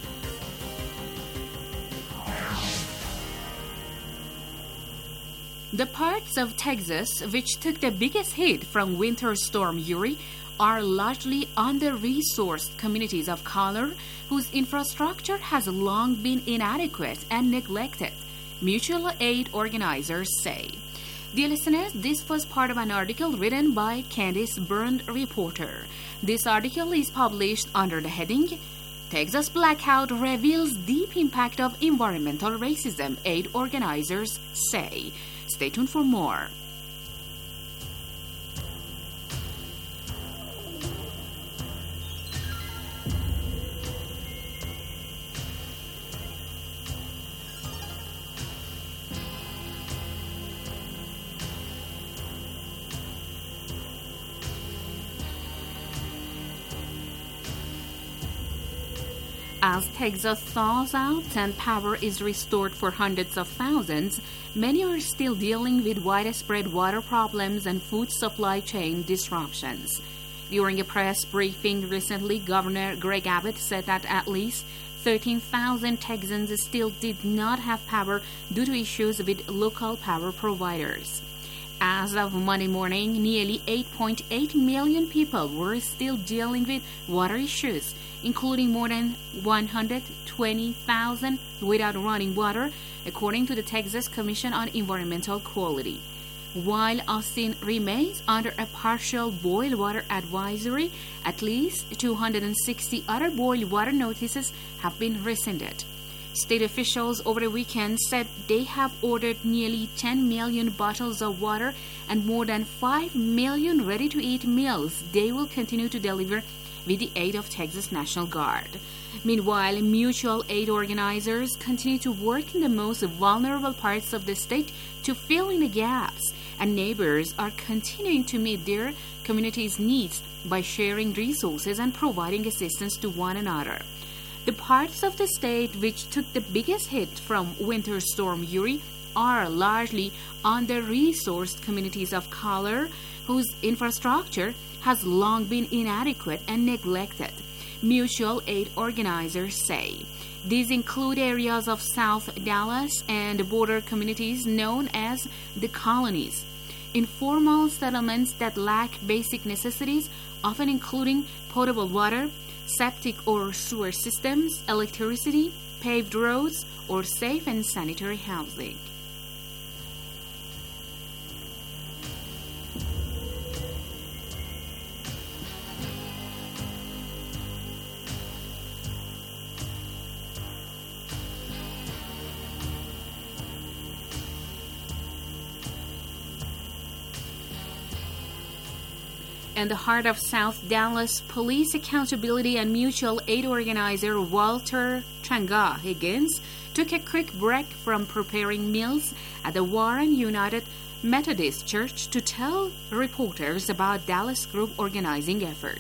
The parts of Texas which took the biggest hit from Winter Storm Uri are largely under-resourced communities of color whose infrastructure has long been inadequate and neglected, mutual aid organizers say. Dear listeners, this was part of an article written by Candice Byrne, reporter. This article is published under the heading, Texas Blackout Reveals Deep Impact of Environmental Racism, Aid Organizers Say. Stay tuned for more. As Texas thaws out and power is restored for hundreds of thousands, many are still dealing with widespread water problems and food supply chain disruptions. During a press briefing recently, Governor Greg Abbott said that at least 13,000 Texans still did not have power due to issues with local power providers. As of Monday morning, nearly 8.8 million people were still dealing with water issues, including more than 120,000 without running water, according to the Texas Commission on Environmental Quality. While Austin remains under a partial boil water advisory, at least 260 other boil water notices have been rescinded. State officials over the weekend said they have ordered nearly 10 million bottles of water and more than 5 million ready-to-eat meals they will continue to deliver with the aid of Texas National Guard. Meanwhile, mutual aid organizers continue to work in the most vulnerable parts of the state to fill in the gaps, and neighbors are continuing to meet their community's needs by sharing resources and providing assistance to one another. The parts of the state which took the biggest hit from Winter Storm Uri are largely under-resourced communities of color whose infrastructure has long been inadequate and neglected. mutual aid organizers say. These include areas of South Dallas and border communities known as the colonies. Informal settlements that lack basic necessities, often including potable water, septic or sewer systems, electricity, paved roads, or safe and sanitary housing. In the heart of South Dallas, Police Accountability and Mutual Aid organizer Walter Changa Higgins took a quick break from preparing meals at the Warren United Methodist Church to tell reporters about Dallas group organizing effort.